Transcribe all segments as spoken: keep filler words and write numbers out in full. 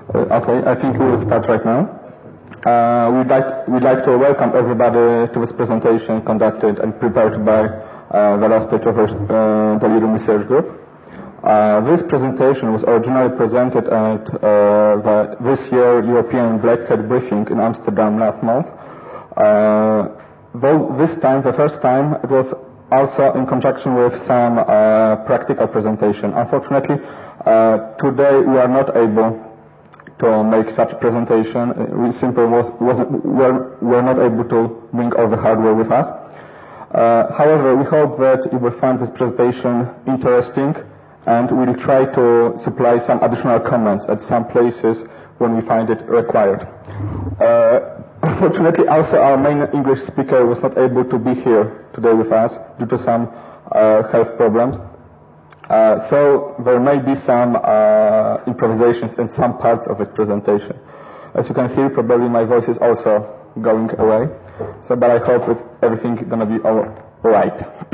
Uh, okay, I think we will start right now. Uh, we'd, like, we'd like to welcome everybody to this presentation conducted and prepared by uh, the last stage of uh, the Delirium Research Group. Uh, this presentation was originally presented at uh, the this year European Black Hat briefing in Amsterdam last month. Uh, though this time, the first time, it was also in conjunction with some uh, practical presentation. Unfortunately, uh, today we are not able to make such a presentation. We simply was, wasn't, were, were not able to bring all the hardware with us. Uh, however, we hope that you will find this presentation interesting, and we'll try to supply some additional comments at some places when we find it required. Uh, unfortunately, also our main English speaker was not able to be here today with us due to some uh, health problems. Uh, so there may be some uh, improvisations in some parts of this presentation. As you can hear, probably my voice is also going away. So, but I hope that everything is going to be all right.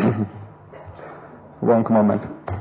Wrong moment.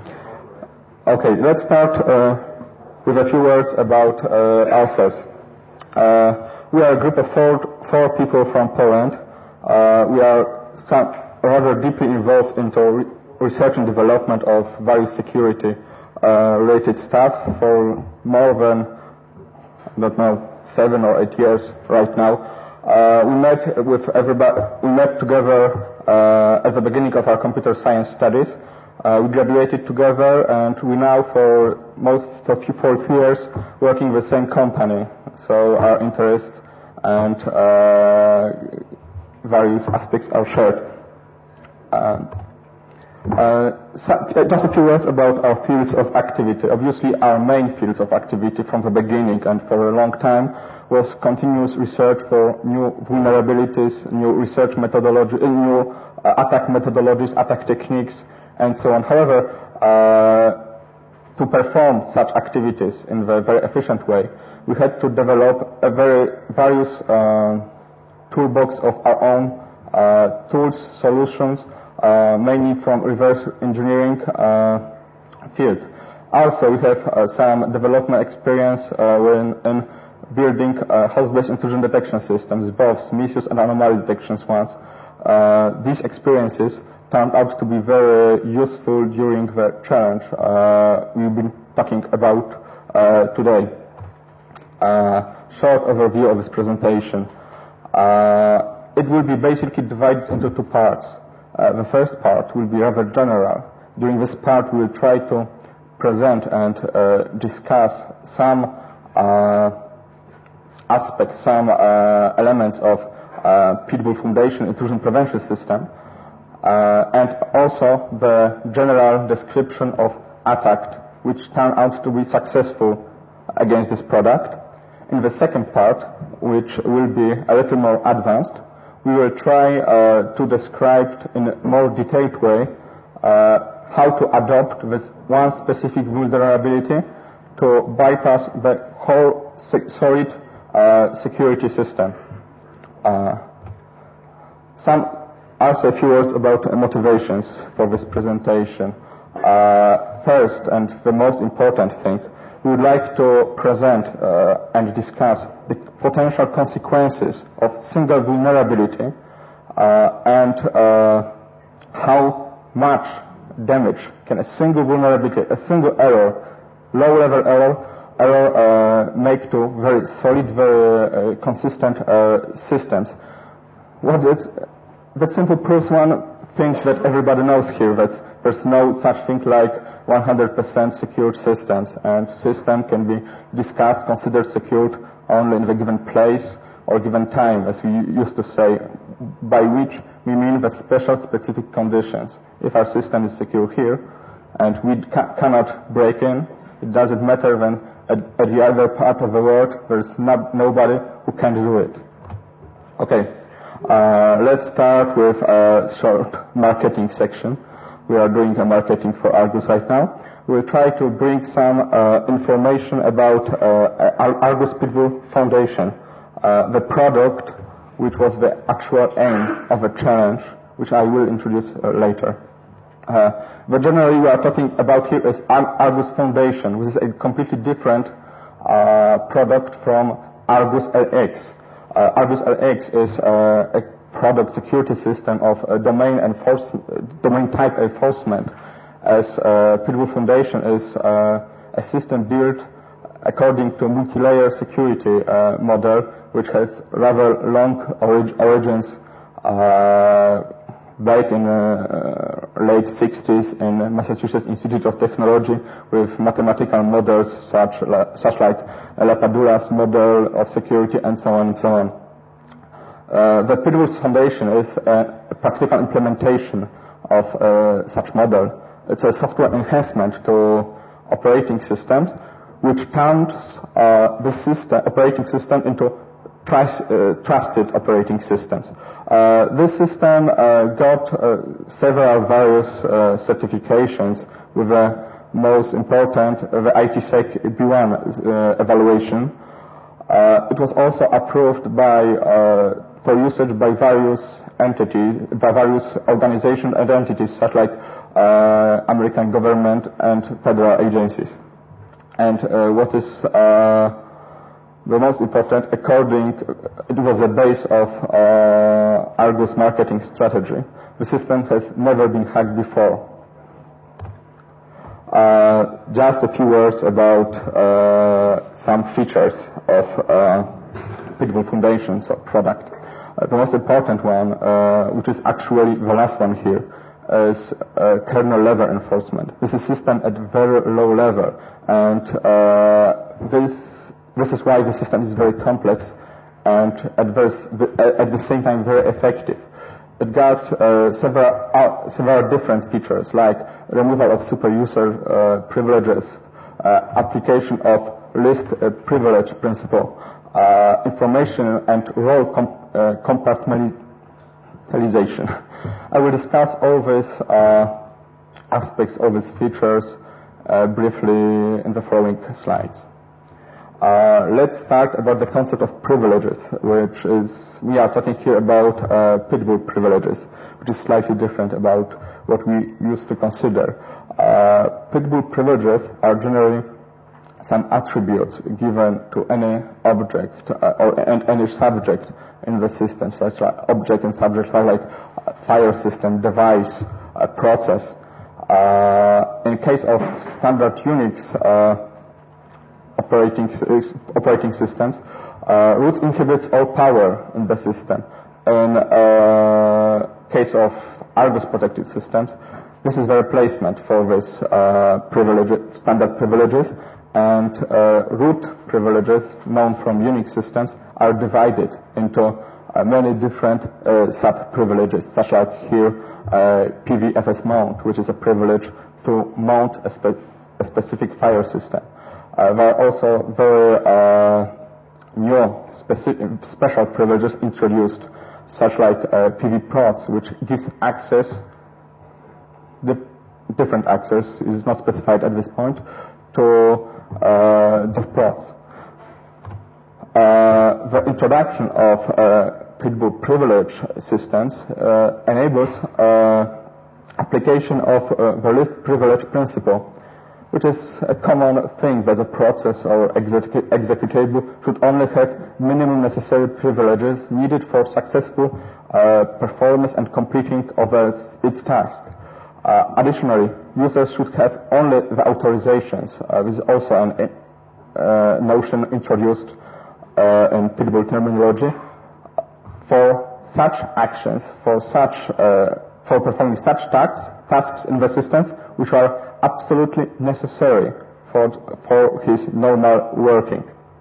Okay, let's start uh, with a few words about uh, ourselves. Uh, we are a group of four, four people from Poland. Uh, we are some, rather deeply involved into re research and development of various security uh, related stuff for more than, I don't know, seven or eight years right now. Uh, we met with everybody, we met together uh, at the beginning of our computer science studies. Uh, we graduated together, and we now for most of four years working with the same company. So our interests and uh, various aspects are shared. Uh, uh, so, just a few words about our fields of activity. Obviously, our main fields of activity from the beginning and for a long time was continuous research for new vulnerabilities, new research methodology, uh, new uh, attack methodologies, attack techniques, and so on. However, uh, to perform such activities in a very efficient way, we had to develop a very various uh, toolbox of our own uh, tools, solutions, uh, mainly from reverse engineering uh, field. Also, we have uh, some development experience uh, when, in building uh, host-based intrusion detection systems, both misuse and anomaly detections ones. Uh, these experiences turned out to be very useful during the challenge uh, we've been talking about uh, today. Uh, short overview of this presentation. Uh, it will be basically divided into two parts. Uh, the first part will be rather general. During this part we will try to present and uh, discuss some uh, aspects, some uh, elements of uh, Pitbull Foundation intrusion prevention system. Uh, and also the general description of attack which turned out to be successful against this product. In the second part, which will be a little more advanced, we will try uh, to describe in a more detailed way uh, how to adopt this one specific vulnerability to bypass the whole solid uh, security system. Uh, some Also, a few words about uh, motivations for this presentation. Uh, first, and the most important thing, we would like to present uh, and discuss the potential consequences of single vulnerability uh, and uh, how much damage can a single vulnerability, a single error, low-level error, error uh, make to very solid, very uh, consistent uh, systems. What's it? That simple proves one thing that everybody knows here, that there's no such thing like one hundred percent secured systems, and system can be discussed, considered secured only in the given place or given time, as we used to say, by which we mean the special specific conditions. If our system is secure here and we ca cannot break in, it doesn't matter when at, at the other part of the world there's not, nobody who can do it. Okay. Uh, let's start with a short marketing section. We are doing a marketing for Argus right now. We'll try to bring some uh, information about uh, Argus Pitbull Foundation, uh, the product which was the actual aim of the challenge, which I will introduce uh, later. Uh, but generally we are talking about here is Argus Foundation, which is a completely different uh, product from Argus L X. Uh, Argus L X is uh, a product security system of uh, domain enforcement, domain type enforcement, as uh, Pitbull Foundation is uh, a system built according to multi-layer security uh, model, which has rather long orig- origins uh, back in the uh, late sixties in Massachusetts Institute of Technology, with mathematical models such, la- such like Lapadula's model of security and so on and so on. Uh, the Pitbull Foundation is a practical implementation of uh, such model. It's a software enhancement to operating systems, which turns uh, the system, operating system into trust, uh, trusted operating systems. Uh, this system uh, got uh, several various uh, certifications, with the most important, uh, the ITsec B one uh, evaluation. Uh, it was also approved by, uh, for usage by various entities, by various organizations and entities, such like uh, American government and federal agencies. And uh, what is uh, the most important, according, it was the base of uh, Argus marketing strategy. The system has never been hacked before. Uh, just a few words about uh, some features of uh, Pitbull Foundation's product. Uh, the most important one, uh, which is actually the last one here, is uh, kernel level enforcement. This is a system at very low level, and uh, this this is why the system is very complex and at, very, at the same time very effective. It got uh, several uh, several different features, like removal of super user uh, privileges, uh, application of list uh, privilege principle, uh, information and role com- uh, compartmentalization. I will discuss all these uh, aspects, all these features uh, briefly in the following slides. Uh, let's start about the concept of privileges, which is, we are talking here about uh, Pitbull privileges, which is slightly different about what we used to consider. Uh, Pitbull privileges are generally some attributes given to any object uh, or and any subject in the system, such as object and subject are like file system, device, uh, process. Uh, in case of standard Unix uh, operating operating systems, uh, root inhibits all power in the system. In uh, case of Argus protected systems, this is the replacement for this uh, privilege, standard privileges, and uh, root privileges known from Unix systems are divided into uh, many different uh, sub-privileges, such like here uh, P V F S mount, which is a privilege to mount a, spe- a specific file system. Uh, there are also very uh, new specific, special privileges introduced, such like uh, P V prots, which gives access, dif- different access, is not specified at this point, to uh, diff prots. Uh, the introduction of uh, Pitbull privilege systems uh, enables uh, application of uh, the list privilege principle, which is a common thing that a process or execu- executable should only have minimum necessary privileges needed for successful uh, performance and completing of its, its task. Uh, additionally, users should have only the authorizations. Uh, this is also an uh, notion introduced uh, in Pitbull terminology for such actions, for such uh, for performing such tasks, tasks in the systems which are absolutely necessary for for his normal working.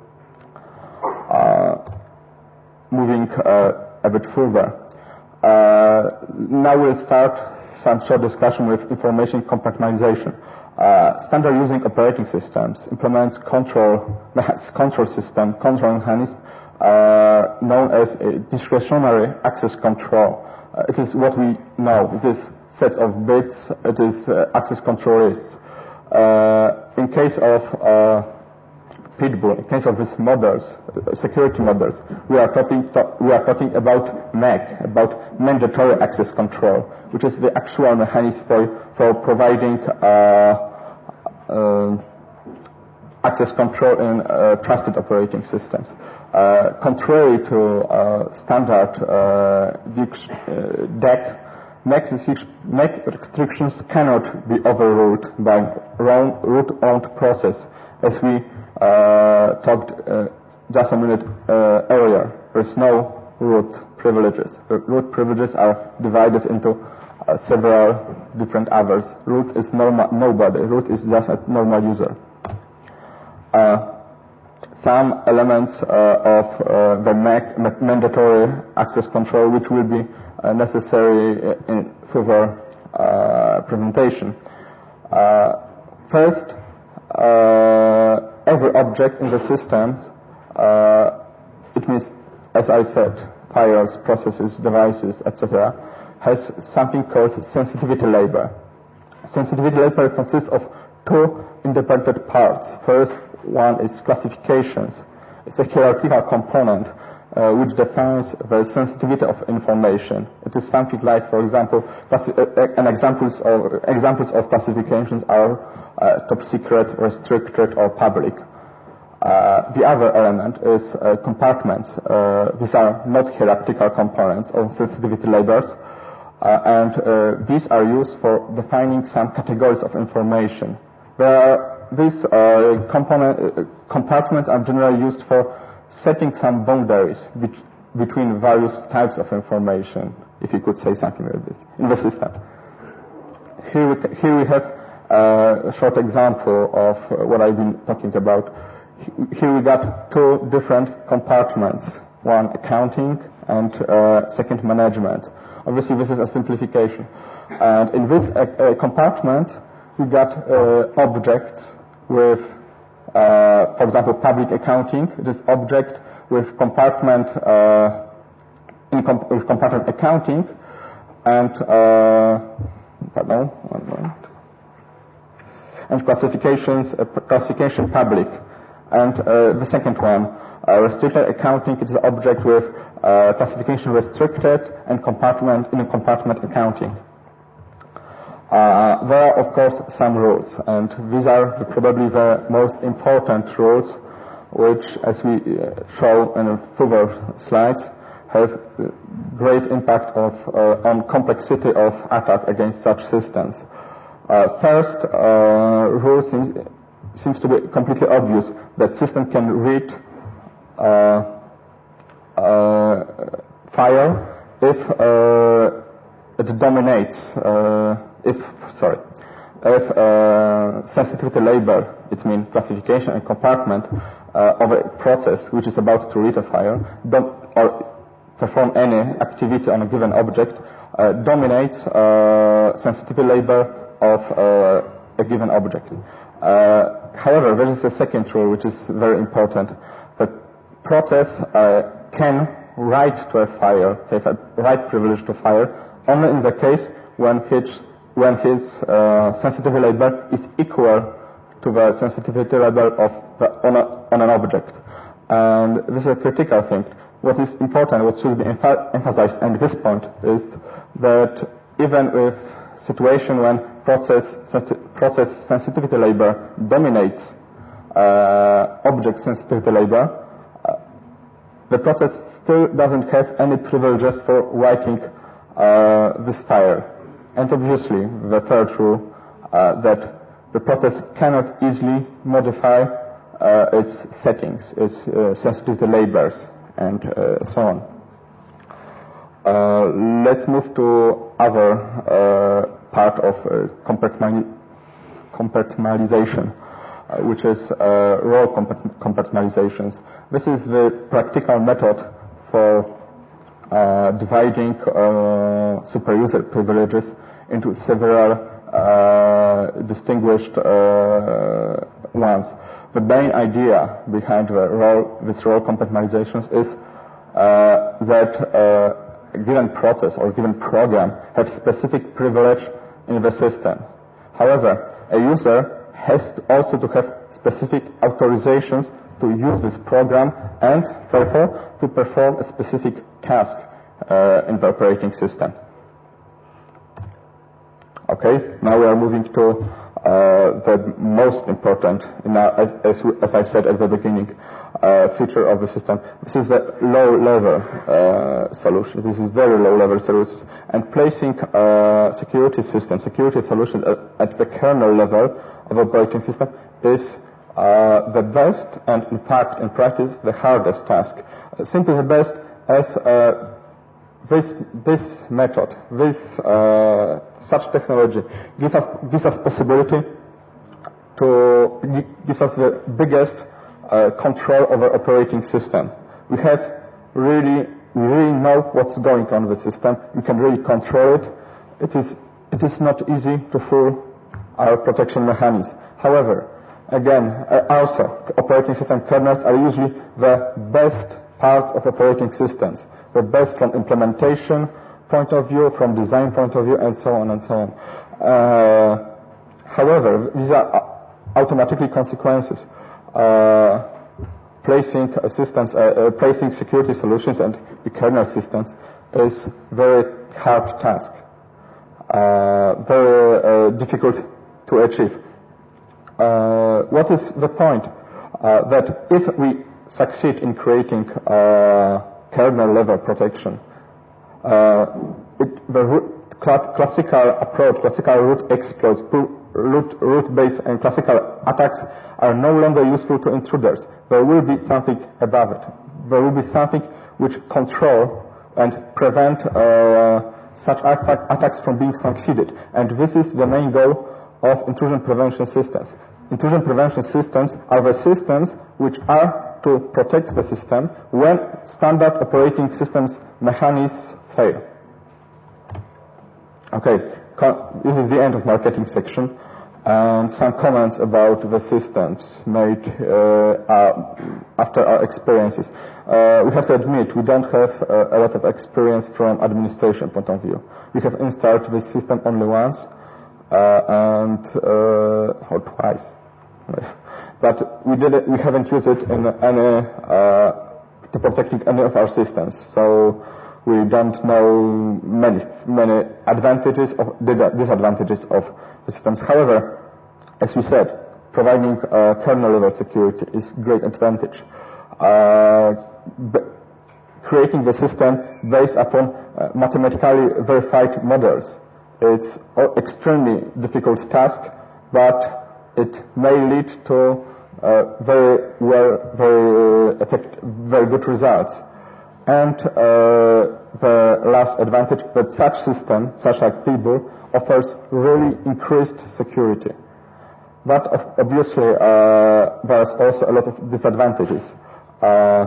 Uh, moving uh, a bit further, uh, now we'll start some short discussion with information compartmentalization. Uh, standard using operating systems implements control control system control mechanism uh, known as a discretionary access control. Uh, it is what we know. It is sets of bits. It is uh, access control lists. Uh, in case of uh, Pitbull, in case of these models, uh, security models, we are talking to, we are talking about M A C, about mandatory access control, which is the actual mechanism for for providing uh, uh, access control in uh, trusted operating systems. Uh, contrary to uh, standard uh, D E C, make restrictions cannot be overruled by root-owned process, as we uh, talked uh, just a minute uh, earlier. There is no root privileges. The root privileges are divided into uh, several different others. Root is normal, nobody. Root is just a normal user. Uh, some elements uh, of uh, the ma mandatory access control, which will be uh, necessary in further uh, presentation. Uh, first, uh, every object in the systems, uh, it means, as I said, files, processes, devices, et cetera, has something called sensitivity label. Sensitivity label consists of two independent parts. First one is classifications. It's a hierarchical component uh, which defines the sensitivity of information. It is something like, for example, and examples of examples of classifications are uh, top secret, restricted, or public. Uh, the other element is uh, compartments. Uh, these are not hierarchical components of sensitivity labels, uh, and uh, these are used for defining some categories of information. There are, these uh, component, uh, compartments are generally used for setting some boundaries be between various types of information, if you could say something like this, in the system. Here we, here we have uh, a short example of uh, what I've been talking about. Here we got two different compartments, one accounting and uh, second management. Obviously this is a simplification. And in these uh, uh, compartments we got uh, objects with, uh, for example, public accounting. This object with compartment, uh, in com with compartment accounting and, uh, pardon, one moment, and classifications, uh, classification public. And uh, the second one, uh, restricted accounting, it is an object with uh, classification restricted and compartment in a compartment accounting. Uh, there are, of course, some rules, and these are the, probably the most important rules, which, as we uh, show in further slides, have great impact of, uh, on complexity of attack against such systems. Uh, first, uh, rule seems, seems to be completely obvious that system can read uh, uh, file if uh, it dominates. Uh, If, sorry, if uh, sensitivity label, it means classification and compartment uh, of a process which is about to read a file, don't, or perform any activity on a given object, uh, dominates uh, sensitivity label of uh, a given object. Uh, however, there is a second rule which is very important. The process uh, can write to a file, have a write privilege to file, only in the case when his when his uh, sensitivity label is equal to the sensitivity label of the, on, a, on an object. And this is a critical thing. What is important, what should be emph emphasized at this point, is that even with situation when process, process sensitivity label dominates uh, object sensitivity label, uh, the process still doesn't have any privileges for writing uh, this file. And obviously, the third rule, uh, that the process cannot easily modify uh, its settings, its uh, sensitivity labels, and uh, so on. Uh, let's move to other uh, part of uh, compartmentali compartmentalization, uh, which is uh, role compartmentalizations. This is the practical method for Uh, dividing uh, super user privileges into several uh, distinguished uh, ones. The main idea behind the role, this role compartmentalizations is uh, that uh, a given process or given program has specific privilege in the system. However, a user has to also to have specific authorizations to use this program and, therefore, to perform a specific task uh, in the operating system. Okay, now we are moving to the most important, in our, as, as, as I said at the beginning, uh, feature of the system. This is the low-level uh, solution. This is very low-level solution. And placing uh, security system, security solution at, at the kernel level of operating system is uh, the best, and in fact, in practice, the hardest task. Uh, simply the best as uh, this this method, this uh, such technology gives us gives us possibility to gives us the biggest uh, control over operating system. We have really we really know what's going on with the system. We can really control it. It is it is not easy to fool our protection mechanisms. However, again, uh, also operating system kernels are usually the best parts of operating systems. The best from implementation point of view, from design point of view, and so on and so on. Uh, however, these are automatically consequences. Uh, placing uh, systems, uh, uh, placing security solutions and the kernel systems is very hard task, uh, very uh, difficult to achieve. Uh, what is the point? Uh, that if we succeed in creating uh, kernel level protection, uh, it, the root, cl- classical approach, classical root exploits, root, root based and classical attacks are no longer useful to intruders. There will be something above it. There will be something which control and prevent uh, such attacks from being succeeded. And this is the main goal of intrusion prevention systems. Intrusion prevention systems are the systems which are to protect the system when standard operating systems mechanisms fail. Okay, co- this is the end of marketing section, and some comments about the systems made uh, uh, after our experiences. Uh, we have to admit we don't have uh, a lot of experience from administration point of view. We have installed this system only once uh, and uh, or twice. But we did it, we haven't used it in any, uh, to protecting any of our systems. So we don't know many, many advantages of, disadvantages of the systems. However, as we said, providing uh, kernel level security is great advantage. Uh, b- creating the system based upon uh, mathematically verified models. It's an extremely difficult task, but it may lead to uh, very well, very effect, very good results. And uh, the last advantage that such system, such like P B U R, offers really increased security. But obviously, uh, there's also a lot of disadvantages. Uh,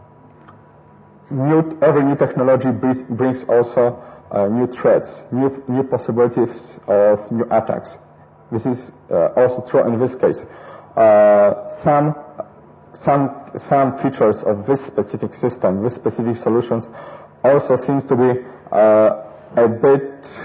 new, every new technology brings, brings also uh, new threats, new, new possibilities of new attacks. This is uh, also true in this case. Uh, some, some, some features of this specific system, this specific solutions, also seems to be uh, a bit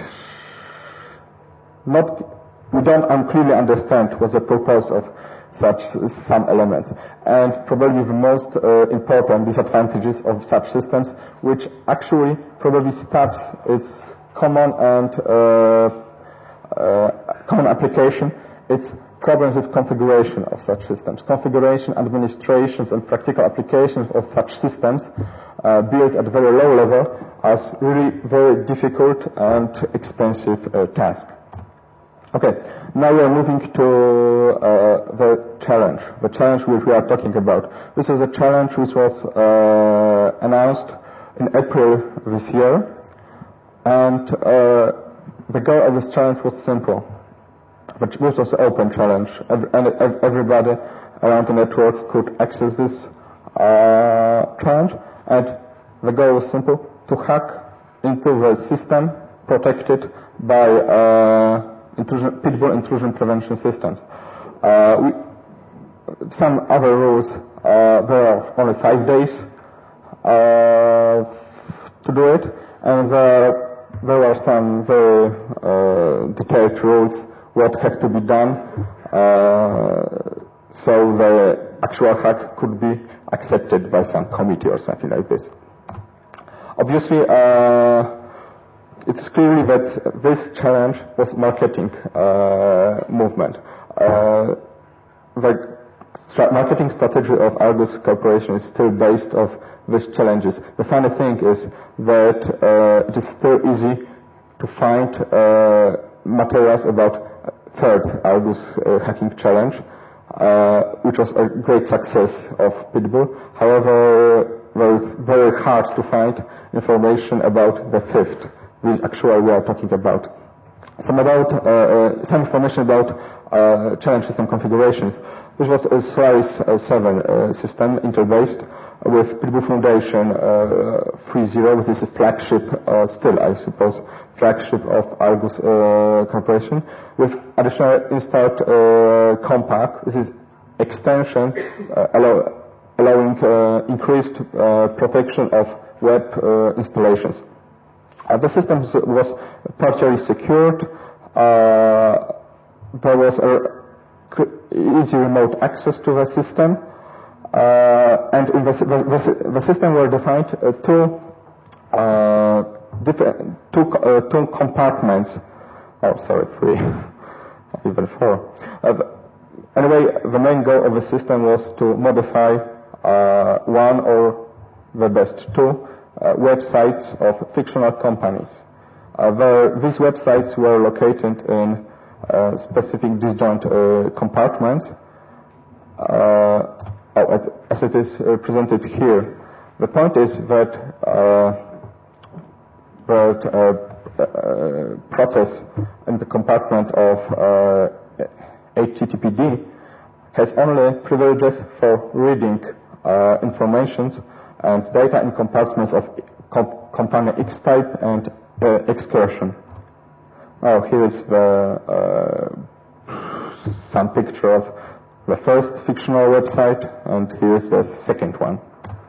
not. We don't clearly understand what's the purpose of such some elements, and probably the most uh, important disadvantages of such systems, which actually probably stops its common and uh, Uh, common application, it's problems with configuration of such systems. Configuration, administrations, and practical applications of such systems uh, built at a very low level as really very difficult and expensive uh, task. Okay, now we are moving to uh, the challenge, the challenge which we are talking about. This is a challenge which was uh, announced in April this year, and uh, the goal of this challenge was simple, but this was an open challenge. And everybody around the network could access this uh, challenge, and the goal was simple: to hack into the system protected by uh, intrusion, P B U R intrusion prevention systems. Uh, we, some other rules, uh, there are only five days uh, to do it, and the There are some very uh, detailed rules what has to be done, uh, so the actual hack could be accepted by some committee or something like this. Obviously, uh, it's clearly that this challenge was marketing uh, movement. Uh, the stra- marketing strategy of Argus Corporation is still based off these challenges. The funny thing is that uh, it is still easy to find uh, materials about third Argus uh, hacking challenge, uh, which was a great success of Pitbull. However, it was very hard to find information about the fifth, which actually we are talking about. Some about uh, uh, some information about uh, challenge system configurations, which was a Solaris uh, seven uh, system interbased with Pitbull Foundation uh, three point zero, which is a flagship, uh, still I suppose, flagship of Argus uh, Corporation, with additional installed uh, Compact. This is extension uh, allow, allowing uh, increased uh, protection of web uh, installations. Uh, the system was partially secured. Uh, there was a easy remote access to the system. Uh, and in the, the, the system were defined uh, two, uh, different, two, uh, two compartments. Oh, sorry, three, even four. Uh, anyway, the main goal of the system was to modify uh, one or the best two uh, websites of fictional companies. Uh, the, these websites were located in uh, specific disjoint uh, compartments. Uh, Oh, as it is uh, presented here, the point is that uh, that uh, uh, process in the compartment of uh, H T T P D has only privileges for reading uh, informations and data in compartments of comp- company X type and uh, excursion. Oh, here is the uh, some picture of the first fictional website, and here's the second one.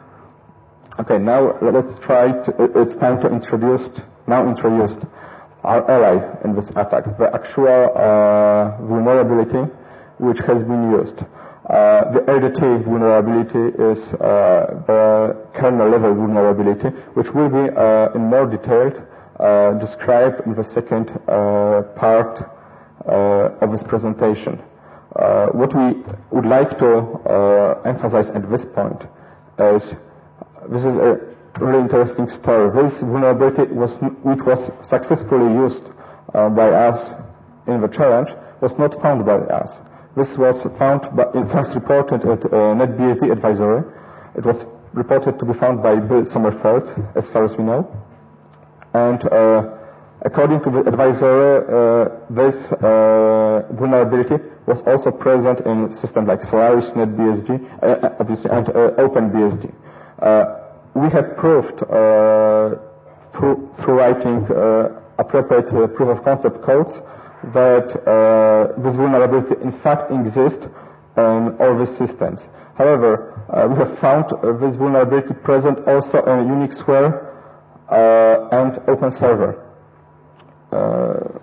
Okay, now let's try to, it's time to introduce, now introduced our ally in this attack, the actual uh, vulnerability which has been used. Uh, the R D T vulnerability is uh, the kernel level vulnerability, which will be uh, in more detail uh, described in the second uh, part uh, of this presentation. Uh, what we would like to uh, emphasize at this point is this is a really interesting story. This vulnerability, was, which was successfully used uh, by us in the challenge, was not found by us. This was found, by, first reported at uh, NetBSD advisory. It was reported to be found by Bill Sommerfeld, as far as we know. And uh, according to the advisory, uh, this uh, vulnerability was also present in systems like Solaris, NetBSD, uh, obviously, and uh, OpenBSD. Uh, we have proved uh, through, through writing uh, appropriate uh, proof of concept codes that uh, this vulnerability in fact exists in all these systems. However, uh, we have found uh, this vulnerability present also in UnixWare uh, and OpenServer. Uh,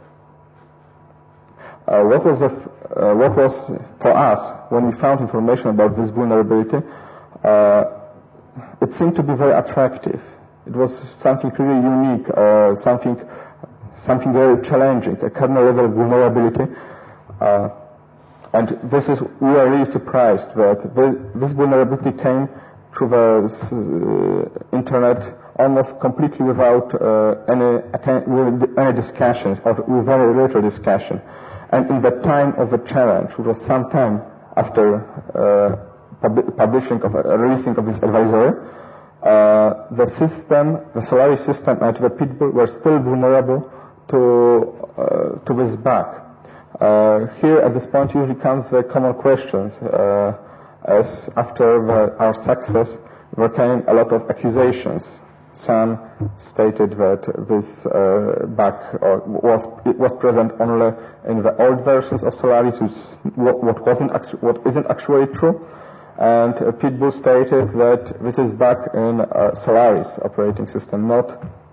uh, what was the f- uh, what was for us when we found information about this vulnerability? Uh, it seemed to be very attractive. It was something really unique, uh, something something very challenging, a kernel level vulnerability. Uh, and this is we are really surprised that this, this vulnerability came through the uh, internet almost completely without uh, any atten- with any discussions or with very little discussion. And in the time of the challenge, which was some time after uh, pub- publishing of uh, releasing of this advisory, uh, the system, the Solaris system, and the Pitbull were still vulnerable to uh, to this bug. Uh, here at this point usually comes the common questions, uh, as after the, our success there came a lot of accusations. Some stated that this uh, bug uh, was it was present only in the old versions of Solaris, which what, what wasn't actu- what isn't actually true, and uh, Pitbull stated that this is bug in uh, Solaris operating system, not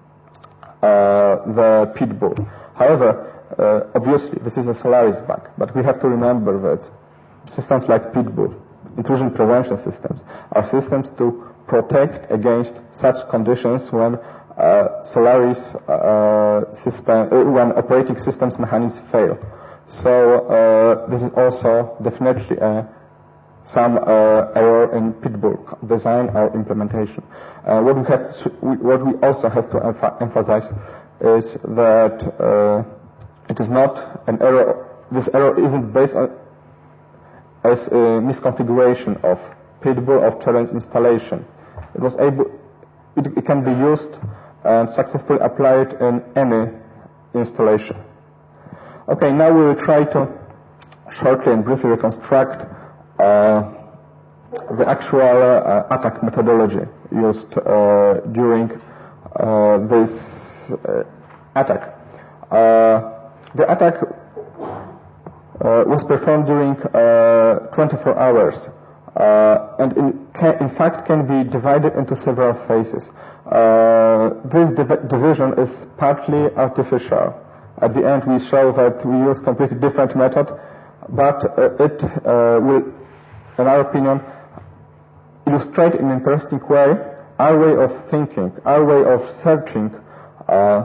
uh, the Pitbull. However, uh, obviously this is a Solaris bug, but we have to remember that systems like Pitbull, intrusion prevention systems, are systems to protect against such conditions when uh, uh, Solaris uh, system, uh, when operating systems mechanisms fail. So uh, this is also definitely uh, some uh, error in Pitbull design or implementation. Uh, what we have, to, what we also have to emph- emphasize is that uh, it is not an error. This error isn't based on as a misconfiguration of Pitbull of challenge installation. It was able, it, it can be used and successfully applied in any installation. Okay, now we will try to shortly and briefly reconstruct uh, the actual uh, attack methodology used uh, during uh, this uh, attack. Uh, the attack Uh, was performed during uh, twenty-four hours, uh, and in, can, in fact can be divided into several phases. Uh, this div- division is partly artificial. At the end we show that we use completely different method, but uh, it uh, will, in our opinion, illustrate in an interesting way our way of thinking, our way of searching, uh,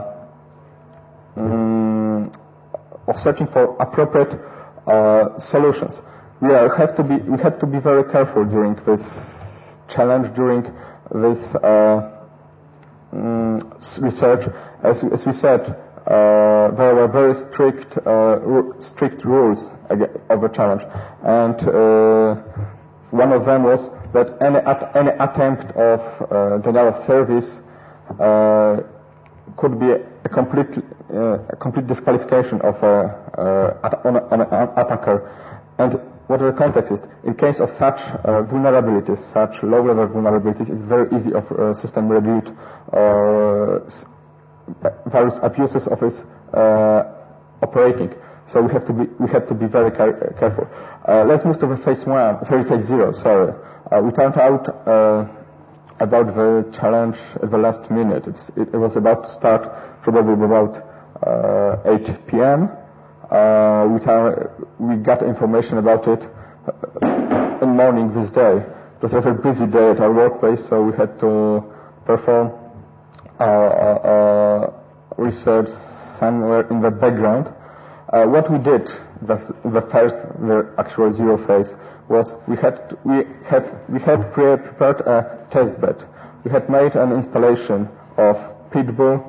mm, of searching for appropriate Uh, solutions. We are, have to be we have to be very careful during this challenge, during this uh, mm, research. As, as we said, uh, there were very strict uh, ru- strict rules of the challenge, and uh, one of them was that any at- any attempt of uh, denial of service uh, could be a complete uh, a complete disqualification of a, uh, on, a, on an attacker. And what the context is, in case of such uh, vulnerabilities, such low-level vulnerabilities, it's very easy of uh, system reboot or uh, various abuses of its uh, operating. So we have to be we have to be very car- careful. Uh, let's move to the phase one, phase zero. Sorry, uh, we turned out. Uh, about the challenge at the last minute. It's, it, it was about to start probably about uh, eight p.m. Uh, we, tar- we got information about it uh, in morning this day. It was a very busy day at our workplace, so we had to perform our, our research somewhere in the background. Uh, what we did, the, the first, the actual zero phase, was we had to, we had we had pre- prepared a test bed. We had made an installation of Pitbull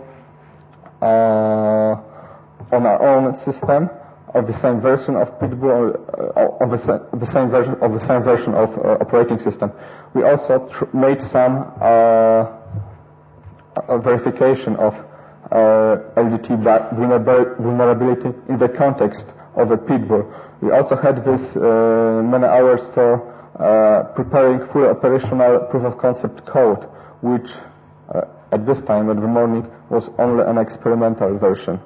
uh, on our own system of the same version of Pitbull, uh, of the, sa- the same version of the same version of uh, operating system. We also tr- made some uh, verification of uh, L D T vulnerability in the context of a Pitbull. We also had this uh, many hours for uh, preparing fully operational proof of concept code, which uh, at this time, at the morning, was only an experimental version.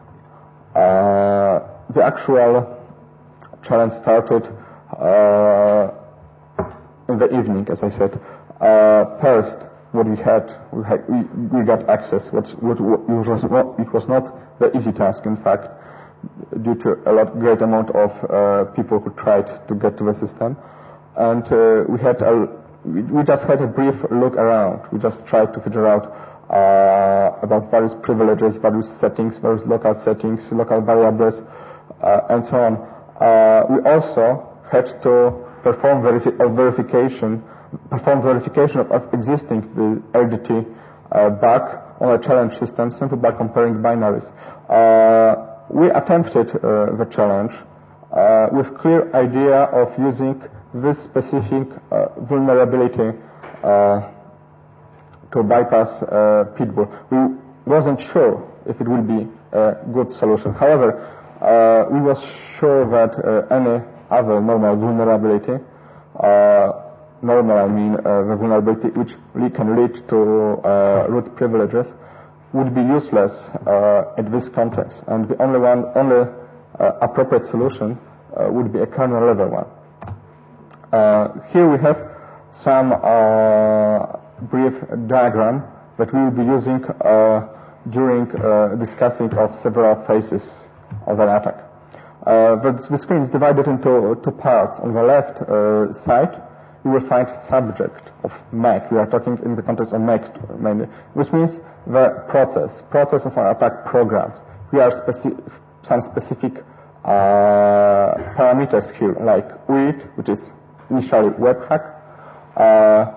Uh, the actual challenge started uh, in the evening, as I said. Uh, first, what we had, we, had, we, we got access, what, what, what was not, it was not the easy task, in fact, due to a lot great amount of uh, people who tried to get to the system, and uh, we had a, we, we just had a brief look around. We just tried to figure out uh, about various privileges, various settings, various local settings, local variables, uh, and so on. Uh, we also had to perform verifi- uh, verification, perform verification of, of existing L D T uh, back on a challenge system simply by comparing binaries. Uh, We attempted uh, the challenge uh, with clear idea of using this specific uh, vulnerability uh, to bypass uh, Pitbull. We wasn't sure if it will be a good solution. However, uh, we was sure that uh, any other normal vulnerability, uh, normal I mean uh, the vulnerability which can lead to uh, root privileges, would be useless uh, in this context, and the only one, only uh, appropriate solution uh, would be a kernel level one. Uh, here we have some uh, brief diagram that we will be using uh, during uh, discussing of several phases of an attack. Uh, the, the screen is divided into two parts. On the left uh, side, you will find subject of Mac. We are talking in the context of Mac mainly, which means the process, process of our attack programs. We are speci- some specific uh, parameters here, like U I D, which is initially webhook. Uh,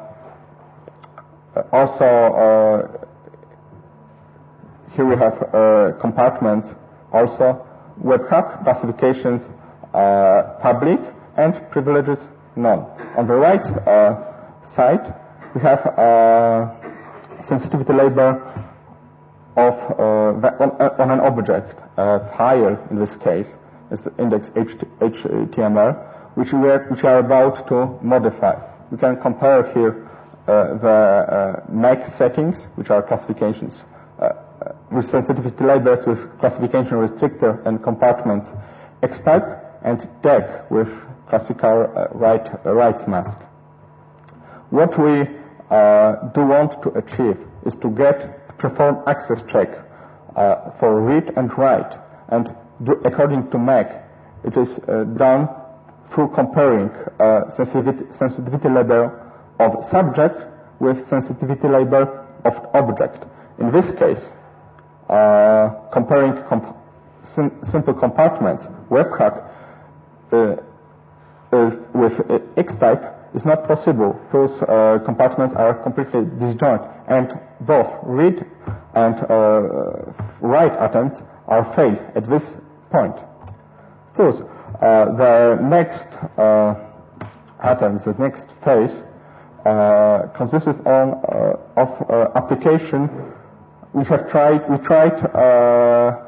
also, uh, here we have uh, compartments, also webhook classifications, uh, public, and privileges none. On the right uh, side, we have uh, sensitivity label of uh, the, on, on an object, uh, file in this case, is the index H T M L, which we are, which are about to modify. We can compare here uh, the uh, Mac settings, which are classifications, uh, with sensitivity labels with classification restrictor and compartments X-type, and D E C with classical uh, write, uh, writes mask. What we uh, do want to achieve is to get to perform access check uh, for read and write, and do, according to Mac, it is uh, done through comparing uh, sensitivity, sensitivity label of subject with sensitivity label of object. In this case, uh, comparing comp- sim- simple compartments, webhook, uh, is with uh, X-type is not possible. Those uh, compartments are completely disjoint, and both read and uh, write attempts are failed at this point. Thus, uh, the next uh, attempts, the next phase, uh, consisted on uh, of uh, application. We have tried. We tried uh,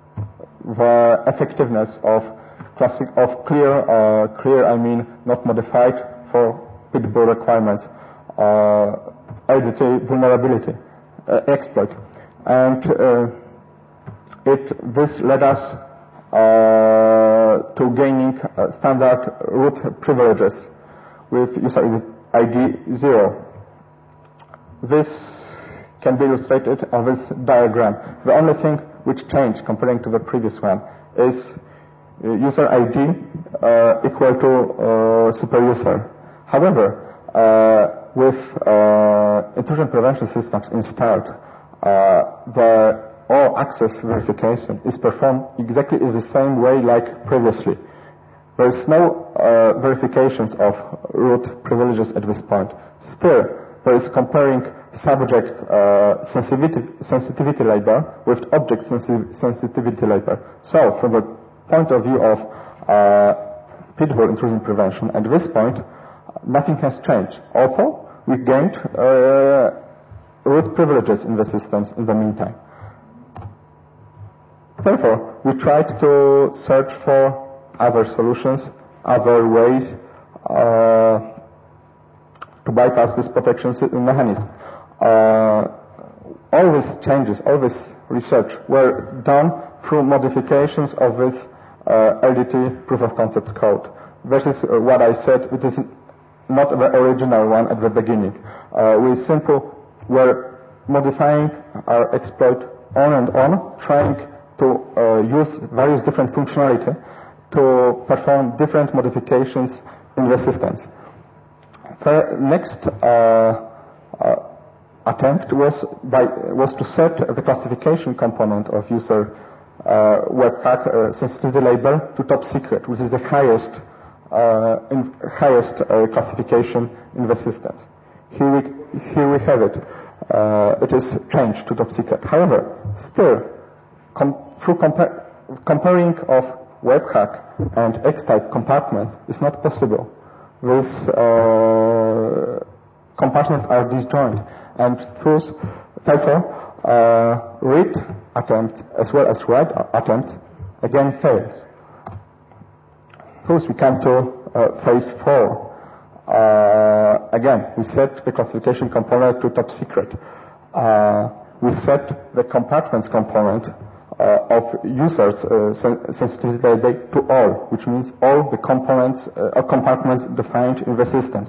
the effectiveness of classic of clear, uh, clear. I mean, not modified for pitbull requirements, uh, L D T vulnerability uh, exploit, and uh, it this led us uh, to gaining uh, standard root privileges with user I D zero. This can be illustrated on this diagram. The only thing which changed comparing to the previous one is uh, user I D uh, equal to uh, super user. However, uh, with uh, intrusion prevention systems installed, uh, the all access verification is performed exactly in the same way like previously. There is no uh, verifications of root privileges at this point. Still, there is comparing subject uh, sensitivity, sensitivity label with object sensi- sensitivity label. So, from the point of view of uh, pitbull intrusion prevention, at this point, nothing has changed. Although we gained uh, root privileges in the systems in the meantime. Therefore, we tried to search for other solutions, other ways uh, to bypass this protection mechanism. Uh, all these changes, all this research were done through modifications of this uh, L D T proof of concept code. This is uh, what I said, it is not the original one at the beginning. Uh, we simply were modifying our exploit on and on, trying to uh, use various different functionality to perform different modifications in the systems. The next uh, uh, attempt was by was to set the classification component of user uh, webhook uh, sensitivity label to top secret, which is the highest uh, in, highest uh, classification in the systems. Here we here we have it. Uh, it is changed to top secret. However, still, com- through compa- comparing of webhook and X-type compartments is not possible. These uh, compartments are disjoint, and thus, therefore, uh, read attempts as well as write attempts again fails. Thus, we come to uh, phase four. Uh, again, we set the classification component to top secret. Uh, we set the compartments component Uh, of users uh, sen- sensitivity label to all, which means all the components uh, or compartments defined in the systems.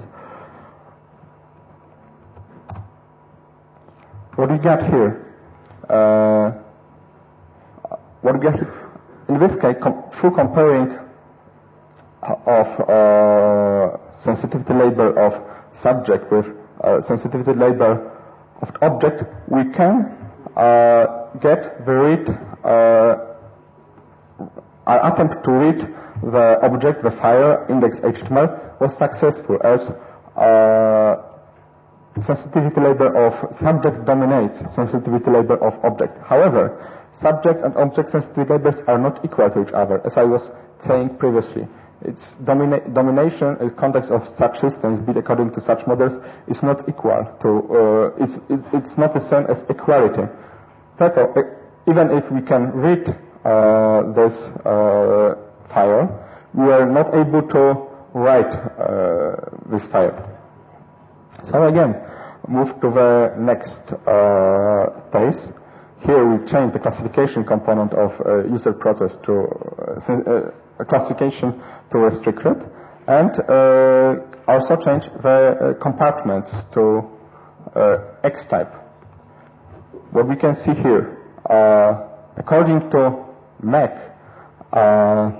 What we got here? Uh, what we got in this case, com- through comparing of uh, sensitivity label of subject with uh, sensitivity label of object, we can uh, get the read, uh, our attempt to read the object, the file, index H T M L, was successful as uh, sensitivity label of subject dominates sensitivity label of object. However, subject and object sensitivity labels are not equal to each other, as I was saying previously. Its domina domination in context of such systems, be it according to such models, is not equal to, uh, it's, it's, it's not the same as equality. Therefore, even if we can read uh, this uh, file, we are not able to write uh, this file. So again, move to the next uh, phase. Here we change the classification component of uh, user process to uh, uh, classification to restricted, and uh, also change the uh, compartments to uh, X type. What we can see here, uh, according to M A C, uh,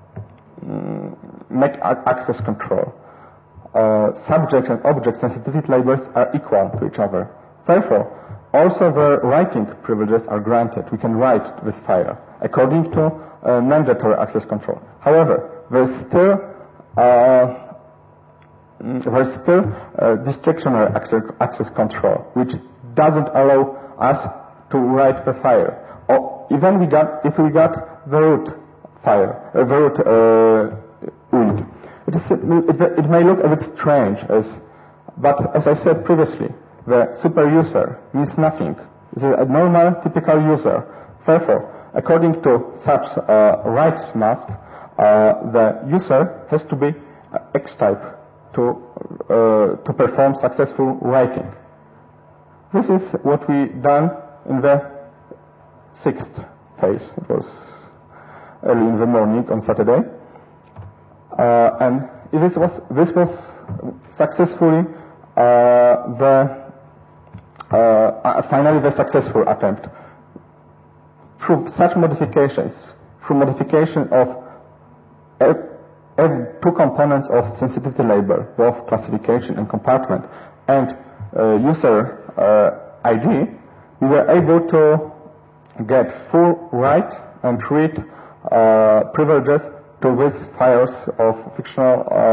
M A C access control, uh, subject and object sensitivity labels are equal to each other. Therefore, also the writing privileges are granted. We can write this file according to uh, mandatory access control. However, there's still uh, there's still uh, discretionary access, access control, which doesn't allow us to write the file. Or even we got if we got the root file, uh, the root uh, U I D. It, is, it, it may look a bit strange, as but as I said previously, the super user means nothing. This is a normal, typical user. Therefore, according to such uh, rights mask, uh, the user has to be uh, X-type to uh, to perform successful writing. This is what we done in the sixth phase. It was early in the morning on Saturday, uh, and this was this was successfully uh, the Uh, finally the successful attempt. Through such modifications, through modification of every two components of sensitivity label, both classification and compartment, and uh, user uh, I D, we were able to get full write and read uh, privileges to these files of fictional uh,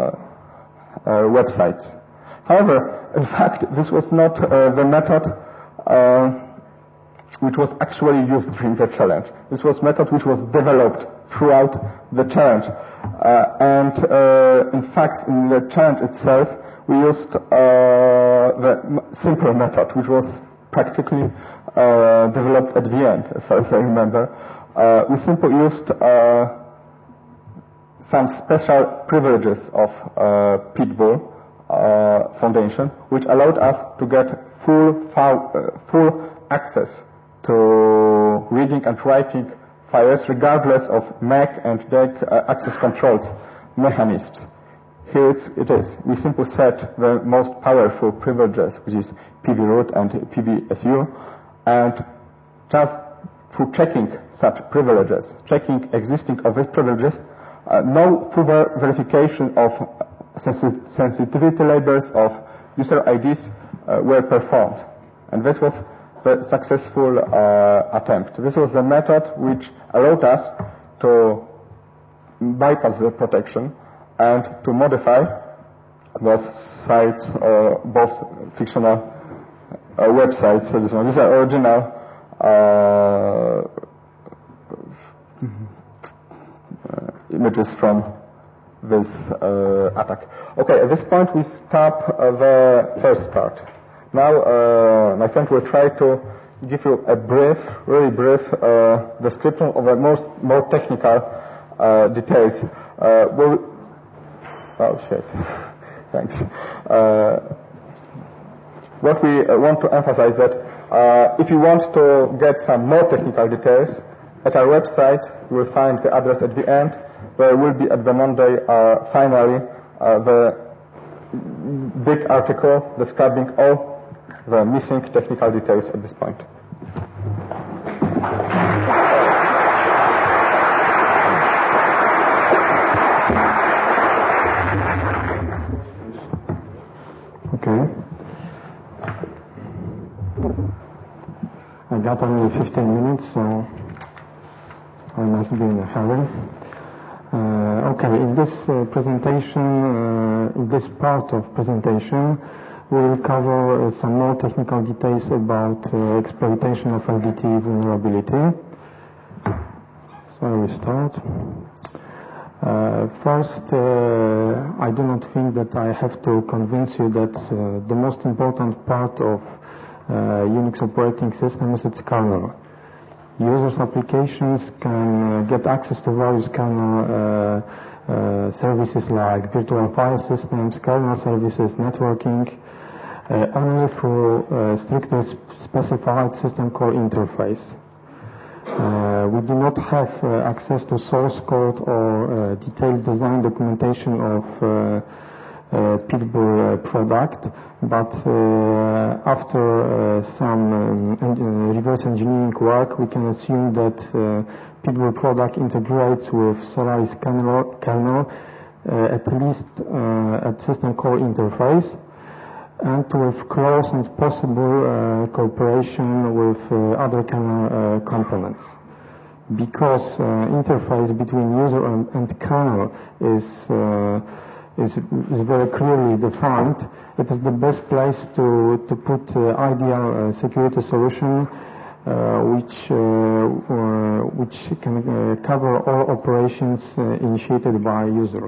uh, websites. However, in fact, this was not uh, the method uh, which was actually used during the challenge. This was method which was developed throughout the challenge. Uh, and uh, in fact, in the challenge itself, we used uh, the simple method, which was practically uh, developed at the end, as far as I remember. Uh, we simply used uh, some special privileges of uh, Pitbull Uh, Foundation, which allowed us to get full file, uh, full access to reading and writing files, regardless of M A C and D E C uh, access controls mechanisms. Here it's, it is. We simply set the most powerful privileges, which is P V root and P V S U, and just through checking such privileges, checking existing of these privileges, uh, no further verification of sensitivity labels of user I Ds uh, were performed. And this was the successful uh, attempt. This was the method which allowed us to bypass the protection and to modify both sites, uh, both fictional uh, websites. So this one, these are original uh, images from this uh, attack. Okay, at this point we stop uh, the first part. Now uh, my friend will try to give you a brief, really brief uh, description of the most more technical uh, details. Uh, we'll, oh shit, thanks. Uh, what we uh, want to emphasize that uh, if you want to get some more technical details, at our website you will find the address at the end. There will be at the Monday, uh, finally, uh, the big article describing all the missing technical details at this point. got only fifteen minutes, so I must be in a hurry. Uh, okay, in this uh, presentation, uh, in this part of presentation, we will cover uh, some more technical details about uh, exploitation of L D T vulnerability. So I will start. Uh, first, uh, I do not think that I have to convince you that uh, the most important part of uh, Unix operating system is its kernel. Users' applications can uh, get access to various kernel uh, uh, services like virtual file systems, kernel services, networking, uh, only through uh, strictly specified system call interface. Uh, we do not have uh, access to source code or uh, detailed design documentation of uh, uh, Pitbull uh, product, but uh, after uh, some um, en reverse engineering work, we can assume that uh, Pitbull product integrates with Solaris kernel, kernel uh, at least uh, at system call interface, and with close and possible uh, cooperation with uh, other kernel uh, components. Because uh, interface between user and, and kernel is, uh, is is very clearly defined, it is the best place to to put uh, ideal uh, security solution uh, which uh, uh, which can uh, cover all operations uh, initiated by users.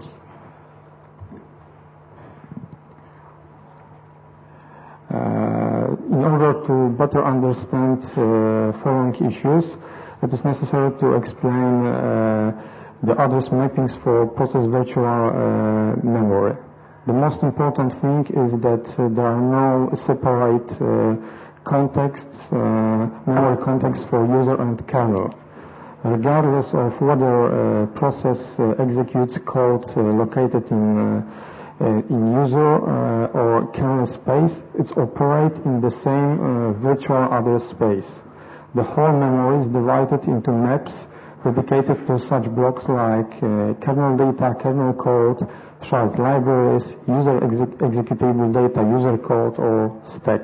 Uh, in order to better understand uh, following issues, it is necessary to explain uh, the address mappings for process virtual uh, memory. The most important thing is that uh, there are no separate uh, contexts, uh, memory contexts for user and kernel. Regardless of whether a process uh, executes code uh, located in uh, Uh, in user uh, or kernel space, it's operate in the same uh, virtual address space. The whole memory is divided into maps dedicated to such blocks like uh, kernel data, kernel code, child libraries, user exe executable data, user code, or stack.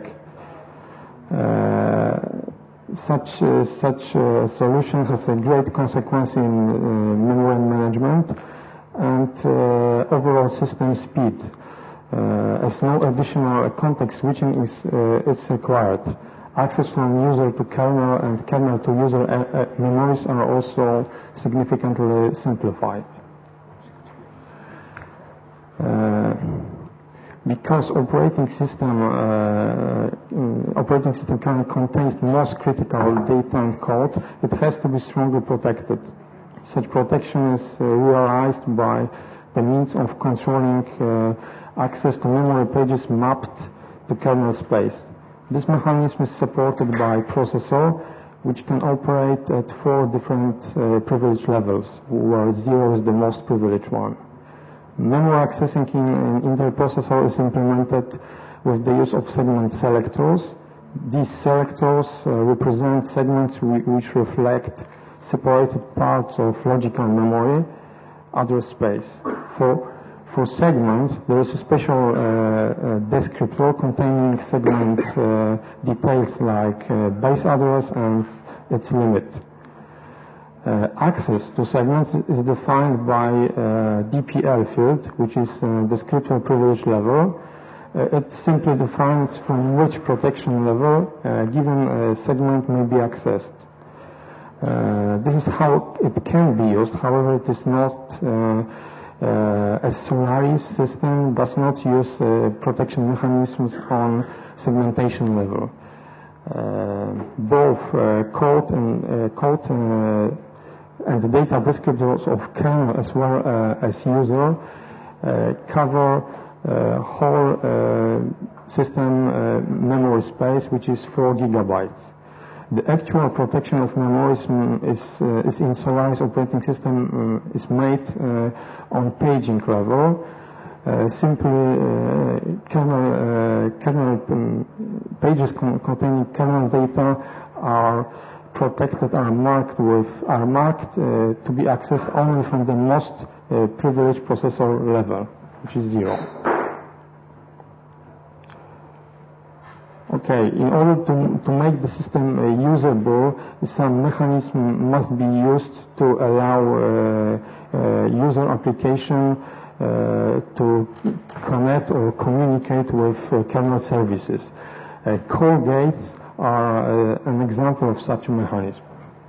Uh, such uh, such uh, solution has a great consequence in uh, memory management and uh, overall system speed, uh, as no additional context switching is, uh, is required. Access from user to kernel and kernel to user uh, uh, memories are also significantly simplified. Uh, because operating system uh, operating system kernel contains most critical data and code, it has to be strongly protected. Such protection is uh, realized by the means of controlling uh, access to memory pages mapped to kernel space. This mechanism is supported by processor, which can operate at four different uh, privilege levels, where zero is the most privileged one. Memory accessing in an Intel processor is implemented with the use of segment selectors. These selectors uh, represent segments which reflect separated parts of logical memory, address space. For, for segments, there is a special uh, uh, descriptor containing segment uh, details like uh, base address and its limit. Uh, access to segments is defined by uh, D P L field, which is uh, descriptor privilege level. Uh, it simply defines from which protection level uh, given a segment may be accessed. Uh, this is how it can be used. However, it is not uh, uh, as Solaris system does not use uh, protection mechanisms on segmentation level. Uh, both uh, code and uh, code uh, and the data descriptors of kernel as well uh, as user uh, cover uh, whole uh, system uh, memory space, which is four gigabytes. The actual protection of memories is, uh, is in Solaris operating system uh, is made uh, on paging level. Uh, simply, uh, kernel, uh, kernel um, pages con containing kernel data are protected, are marked with, are marked uh, to be accessed only from the most uh, privileged processor level, which is zero. Okay, in order to, to make the system uh, usable, some mechanism must be used to allow uh, uh, user application uh, to connect or communicate with uh, kernel services. Uh, call gates are uh, an example of such a mechanism.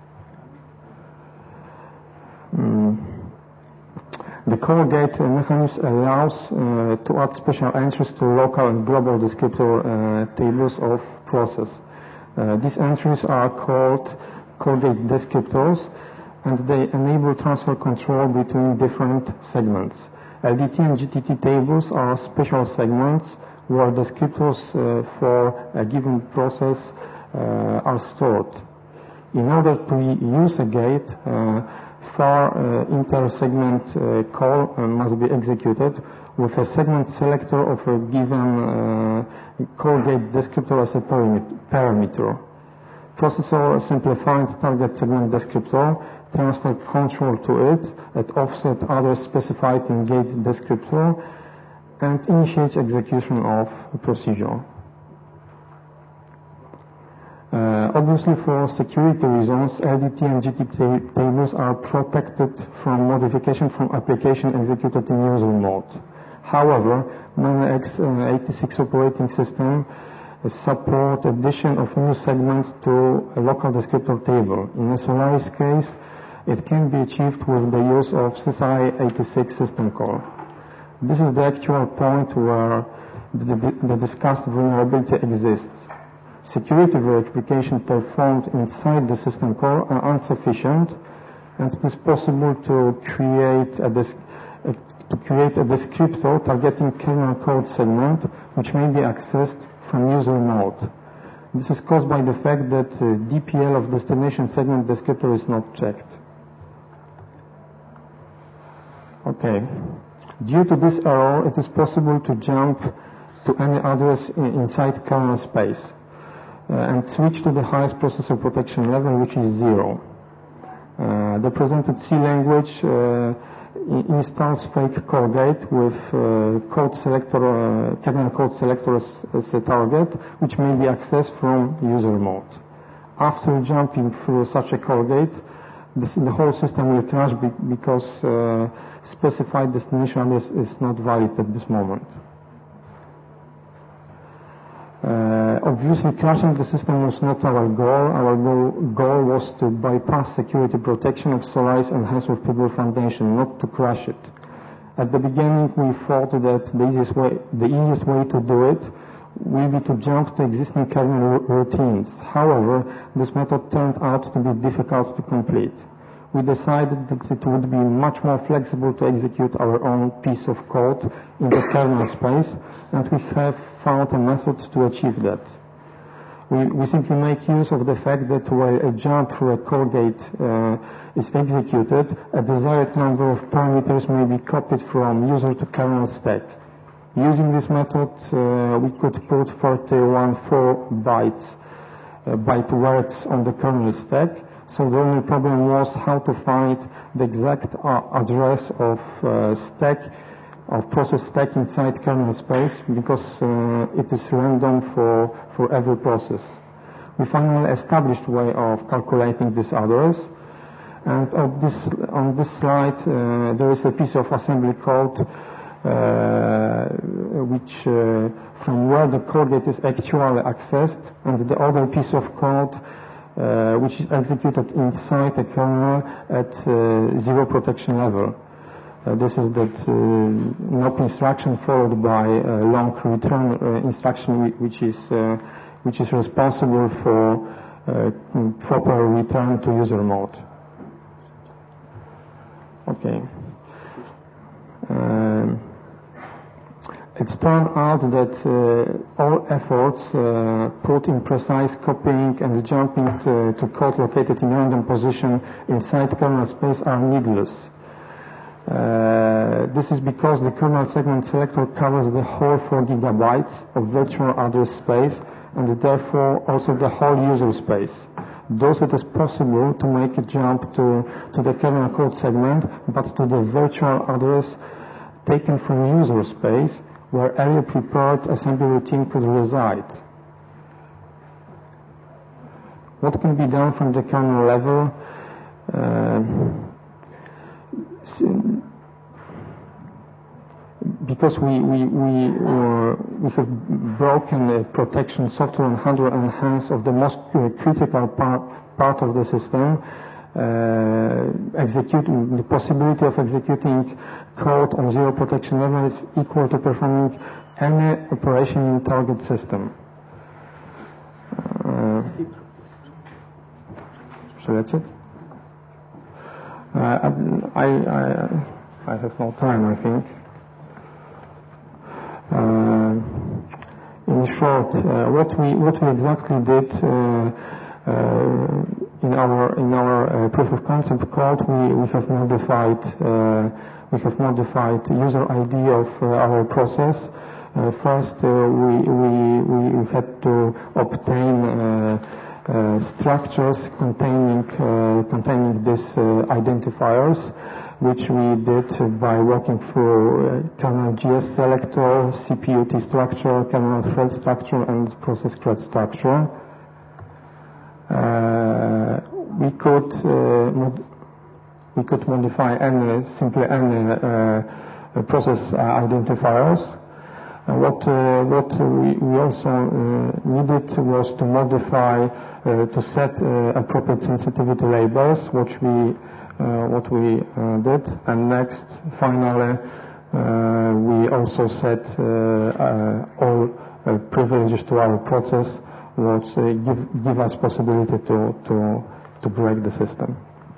Mm. The call gate uh, mechanism allows uh, to add special entries to local and global descriptor uh, tables of process. Uh, these entries are called call gate descriptors, and they enable transfer control between different segments. L D T and G T T tables are special segments where descriptors uh, for a given process uh, are stored. In order to use a gate, uh, for uh, inter-segment uh, call uh, must be executed with a segment selector of a given uh, call gate descriptor as a parameter. Processor simplified target segment descriptor, transfer control to it at offset address specified in gate descriptor, and initiates execution of the procedure. Uh, obviously, for security reasons, L D T and G T T tables are protected from modification from application executed in user mode. However, many x eighty-six operating systems support addition of new segments to a local descriptor table. In a Solaris case, it can be achieved with the use of S Y S I eighty-six system call. This is the actual point where the, the, the discussed vulnerability exists. Security verification performed inside the system call are insufficient, and it is possible to create a, uh, to create a descriptor targeting kernel code segment which may be accessed from user mode. This is caused by the fact that uh, D P L of destination segment descriptor is not checked. Okay. Due to this error, it is possible to jump to any address inside kernel space. Uh, and switch to the highest processor protection level, which is zero. Uh, the presented C language uh, installs fake call gate with uh, code selector, uh, kernel code selector as, as a target, which may be accessed from user mode. After jumping through such a call gate, this, the whole system will crash be because uh, specified destination address is not valid at this moment. Uh, obviously, crashing the system was not our goal. Our goal, goal was to bypass security protection of Solaris and hence with People Foundation, not to crash it. At the beginning, we thought that the easiest way, the easiest way to do it will be to jump to existing kernel routines. However, this method turned out to be difficult to complete. We decided that it would be much more flexible to execute our own piece of code in the kernel space, and we have found a method to achieve that. We, we simply make use of the fact that while a jump through a call gate uh, is executed, a desired number of parameters may be copied from user to kernel stack. Using this method, uh, we could put forty-one four bytes, uh, byte words on the kernel stack. So the only problem was how to find the exact uh, address of uh, stack, of process stack inside kernel space, because uh, it is random for, for every process. We finally established a way of calculating this address, and on this, on this slide uh, there is a piece of assembly code uh, which uh, from where the call gate is actually accessed, and the other piece of code Uh, which is executed inside a kernel at uh, zero protection level. Uh, this is that uh, N O P instruction followed by a long return uh, instruction, which is uh, which is responsible for uh, proper return to user mode. Okay. Um, It's turned out that uh, all efforts uh, put in precise copying and jumping to, to code located in random position inside kernel space are needless. Uh, this is because the kernel segment selector covers the whole four gigabytes of virtual address space and therefore also the whole user space. Thus it is possible to make a jump to, to the kernel code segment, but to the virtual address taken from user space, where area prepared assembly routine could reside. what can be done from the kernel level? Uh, because we we we uh, we have broken uh, protection software and hardware enhance of the most uh, critical part part of the system, uh, executing the possibility of executing code on zero protection level is equal to performing any operation in target system. Uh, so that's it. Uh, I, I I have no time, I think. Uh, in short, uh, what we what we exactly did uh, uh, in our in our uh, proof of concept code, we we have modified uh, we have modified user I D of uh, our process. Uh, first, uh, we we we had to obtain uh, uh, structures containing uh, containing these uh, identifiers, which we did by working through uh, kernel G S selector, C P U T structure, kernel thread structure, and process thread structure. Uh, we could uh, mod we could modify any simply any uh, process uh, identifiers. Uh, what uh, what we, we also uh, needed was to modify uh, to set uh, appropriate sensitivity labels, which we uh, what we uh, did, and next, finally, uh, we also set uh, uh, all uh, privileges to our process, which uh, give give us possibility to to to break the system.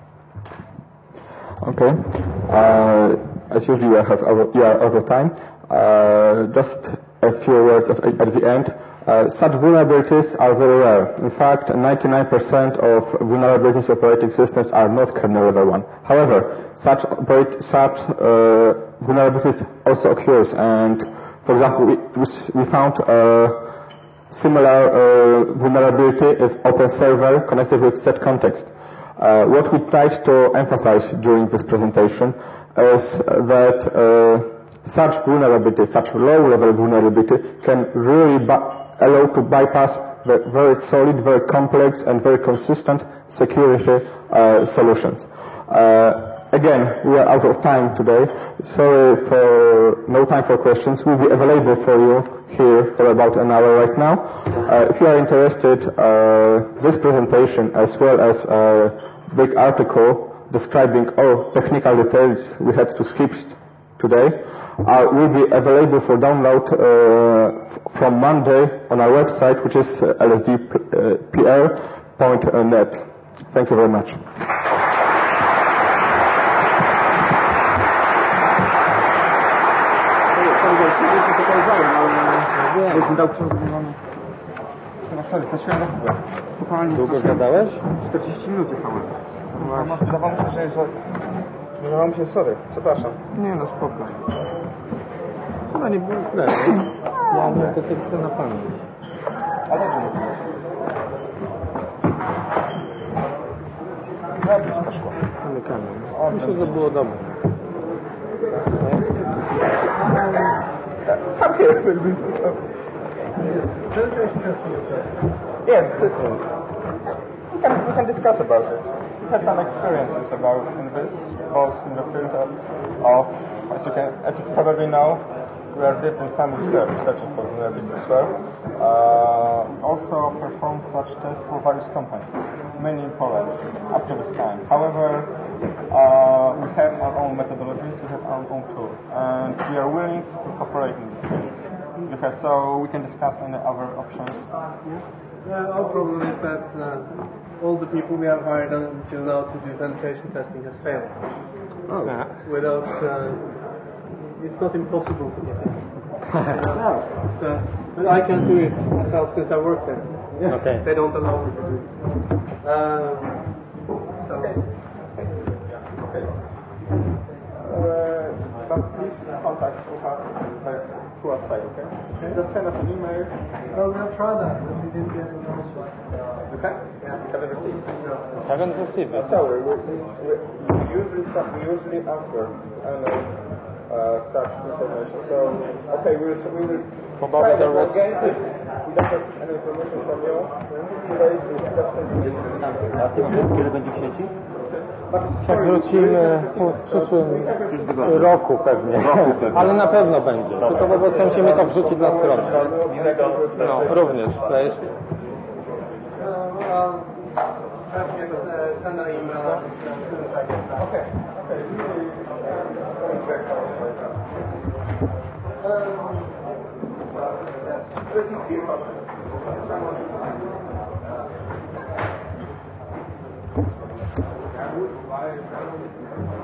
Okay. Uh, as usually, we have our, we are over time. Uh, just a few words of, at the end. Uh, such vulnerabilities are very rare. In fact, ninety-nine percent of vulnerabilities operating systems are not kernel level one. However, such, operate, such uh, vulnerabilities also occurs, and for example, we, we found a similar uh, vulnerability of OpenServer connected with set context. Uh, what we tried to emphasize during this presentation is that uh, such vulnerability, such low-level vulnerability, can really allow to bypass the very solid, very complex, and very consistent security uh, solutions. Uh, again, we are out of time today. Sorry for no time for questions. We'll be available for you here for about an hour right now. Uh, if you are interested, uh, this presentation, as well as a big article describing all technical details we had to skip today, Uh, will be available for download uh, from Monday on our website, which is uh, L S D P R dot net. Thank you very much. Długo gadałeś? czterdzieści minut jechałem. Wydawało mi się, że... Wydawało mi się, sorry, przepraszam. Nie no, spoko. Chyba nie było źle, nie? Ja mam te teksty na pamięć. A dobrze mówiłeś. Dobrze ci poszło. Zamykamy. Myślę, że było dobre. Come here, will be Yes, we can, we can discuss about it. We have some experiences about in this, both in the field of, of as you can, as you probably know, we are deep in some research, searching for vulnerabilities as well. Uh, also performed such tests for various companies, mainly in Poland, up to this time. However, uh, we have our own methodologies, we have our own tools, and we are willing to cooperate in this field. Because, so we can discuss any other options. Yeah, our problem is that uh, all the people we have hired until now to do penetration testing has failed. Oh. Yeah. Without, uh, it's not impossible to get in. No. So, but I can't do it myself since I work there. Yeah. Okay. They don't allow me to do it. Um, so. Okay. Okay. Uh, but please contact us uh, through our site, okay? okay? Just send us an email. Well, we'll try that, but we didn't get any answer. Okay? Yeah. You haven't received? No. Haven't received it. Sorry, we, we, we usually we usually answer and uh, such information. So, okay, we will, we will Probably there was... We don't have any information from you. Today we A w tym momencie, kiedy będzie w sieci? Jak wrócimy w przyszłym roku pewnie, ale na pewno będzie. Tylko po prostu musimy to wrzucić na stronę. No, również. To jest... Okay. Okay.